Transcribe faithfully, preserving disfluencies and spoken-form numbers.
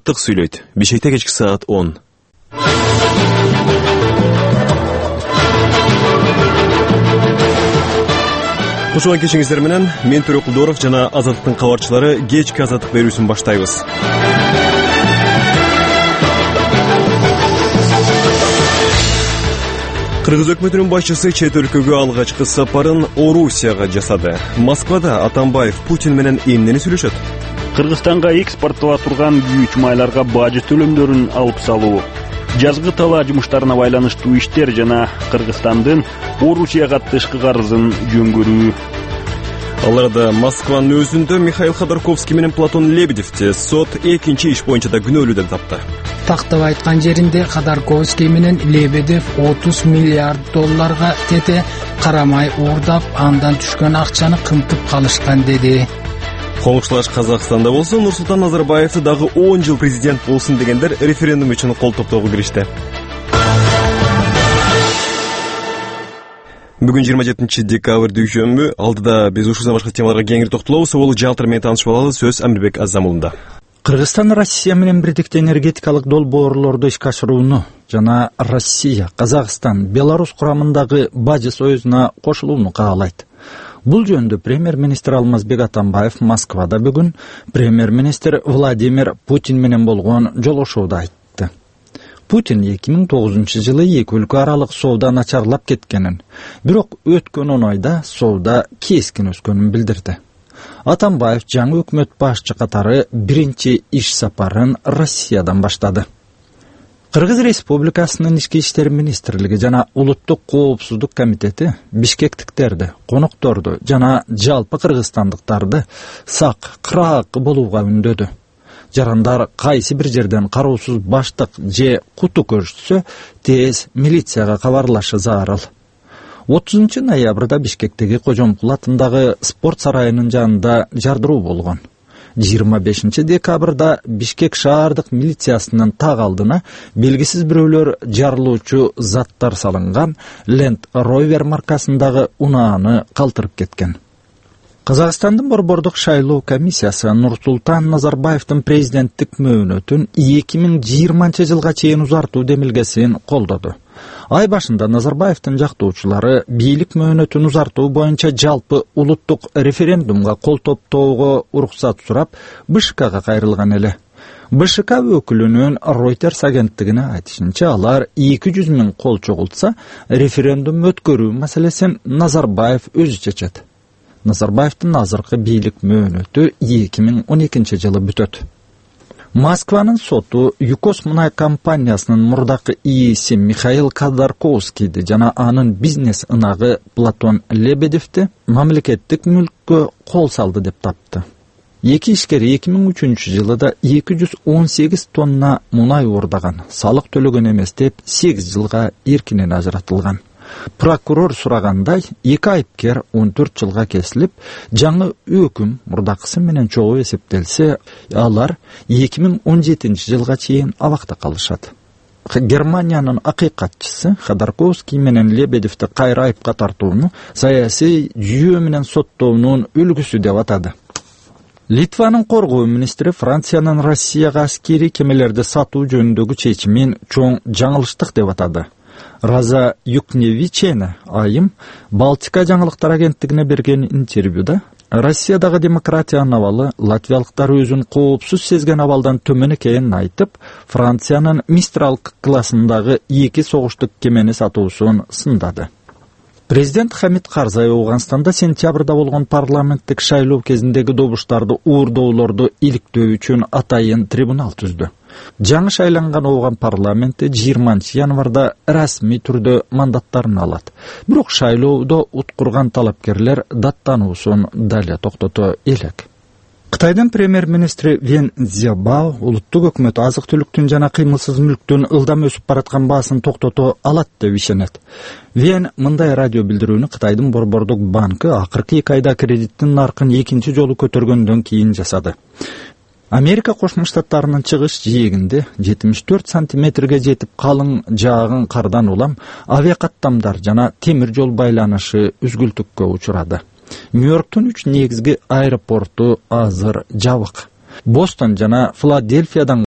Азаттык сүйлөйт. Бишкекте кечки саат он. Кошулган кечиңиздер менен мен Төрөк Кулдоров жана Азаттыктын кабарчылары кечки азаттык берүүсүн баштайбыз. Кыргыз өкмөтүнүн башчысы чет өлкөгө алгачкы сапарын Орусияга жасады. Москвада Атамбаев Путин менен эмнени сүйлөшөт? Кыргызстанга экспорттола турган күйүүч майларга бажы төлөмдөрүн алып салуу, жазгы талаа жумуштарына байланыштуу иштер жана Кыргызстандын Орусияга тышкы карызын жөнгөрүү. Аларда Москванын өзүндө Михаил Ходорковский менен Платон Лебедевди сот экинчи иш боюнча да күнөөлүү деп тапты. Тактап айткан жеринде Ходорковский менен Лебедев отуз миллиард долларга тете карамай уурдап, андан түшкөн акчаны кымтып калышкан деди. Коңшулаш Казакстанда болсо Нурсултан Назарбаевди дагы он жыл президент болсун дегендер референдум үчүн кол топтоого киришти. Бүгүн жыйырма жетинчи декабрь дүйшөмбү. Алдыда биз ушул башка темаларга кеңири токтолобуз. Ол жалтыр менен таанышып алалы. Сөз Амирбек Азамулунда. Кыргызстан Россия менен бирдикте энергетикалык долбоорлорду ишке ашырууну жана Россия, Казакстан, Беларусь курамындагы бажы союзуна кошулууну каалайт. Бул жөнүндө премьер-министр Алмазбек Атамбаев Москвада бүгүн премьер-министр Владимир Путин менен болгон жолугушууда айтты. Путин эки миң тогузунчу жылы эки өлкө аралык соода начарлап кеткенин, бирок өткөн он айда соода кескин өскөнүн билдирди. Атамбаев жаңы өкмөт башчы катары биринчи иш сапарын Россиядан баштады. Кыргыз Республикасынын ички иштер министрлиги жана Улуттук коопсуздук комитети бишкектиктерди, конокторду жана жалпы кыргызстандыктарды сак, кыраак болууга үндөдү. Жарандар кайсы бир жерден кароосуз баштык же куту көрсөтсө, тез милицияга кабарлашы зарыл. отузунчу ноябрда Бишкектеги Кожомкул атындагы спорт сарайынын жанында жардыруу болгон. жыйырма бешинчи декабрда Бишкек шаардык милициясынын так алдына белгисиз бирөөлөр жарылуучу заттар салынган Land Rover маркасындагы унааны калтырып кеткен. Казакстандын борбордук шайлоо комиссиясы Нурсултан Назарбаевдин президенттик мөөнөтүн эки миң жыйырманчы жылга чейин узартуу демилгесин колдоду. Ай башында Назарбаевдин жактоочулары бийлик мөөнөтүн узартуу боюнча жалпы улуттук референдумга кол топтоого уруксат сурап БШКга кайрылган эле. БШК өкүлүнүн Reuters агенттигине айтышынча, алар эки жүз миң кол чогултса, референдум өткөрүү маселесин Назарбаев өзү чечет. Назарбаевдин азыркы бийлик мөөнөтү эки миң он экинчи жылы бүтөт. Москванын соту ЮКОС мунай компаниясынын мурдакы ээси Михаил Ходорковскийди жана анын бизнес ынагы Платон Лебедевди мамлекеттик мүлккө кол салды деп тапты. Эки ишкер эки миң үчүнчү жылда эки жүз он сегиз тонна мунай уурдаган, салык төлөгөн эмес деп сегиз жылга эркинен ажыратылган. Прокурор сурагандай, эки айыпкер он төрт жылга кесилип, жаңы өкүм мурдакысы менен чогуу эсептелсе, алар эки миң он жетинчи жылга чейин абакта калышат. Германиянын акыйкатчысы Ходорковский менен Лебедевди кайра айыпка тартууну саясий жүйө менен соттоонун үлгүсү деп атады. Литванын коргоо министри Франциянын Россияга аскери кемелерди сатуу жөнүндөгү чечимин чоң жаңылыштык деп атады. Раза Юкневичена айым Балтика жаңылыктар агенттигине берген интервьюда Россиядагы демократиянын абалы латвиялыктар өзүн коопсуз сезген абалдан төмөн экенин айтып, Франциянын Мистрал классындагы эки согуштук кемени сатуусун сындады. Президент Хамид Карзай Ооганстанда сентябрда болгон парламенттик шайлоо кезиндеги добуштарды уурдоолорду иликтөө үчүн атайын трибунал түздү. Жаңы шайланган Ооган парламенти жыйырманчы январда расмий түрдө мандаттарын алат. Бирок шайлоодо уткурган талапкерлер даттануусун дале токтото элек. Кытайдын премьер-министри Вен Цзябао улуттук өкмөт азык-түлүктүн жана кыймылсыз мүлктүн ылдам өсүп бараткан баасын токтото алат деп ишенет. Вен мындай радио билдирүүнү Кытайдын борбордук банкы акыркы эки айда кредиттин наркын экинчи жолу көтөргөндөн кийин жасады. Америка Кошмо Штаттарынын чыгыш жээгинде жетимиш төрт сантиметрге жетип калың жаагын кардан улам авиакаттамдар жана темир жол байланышы үзгүлтүккө учурады. Нью-Йорктун үч негизги аэропорту азыр жабык. Бостон жана Филадельфиядан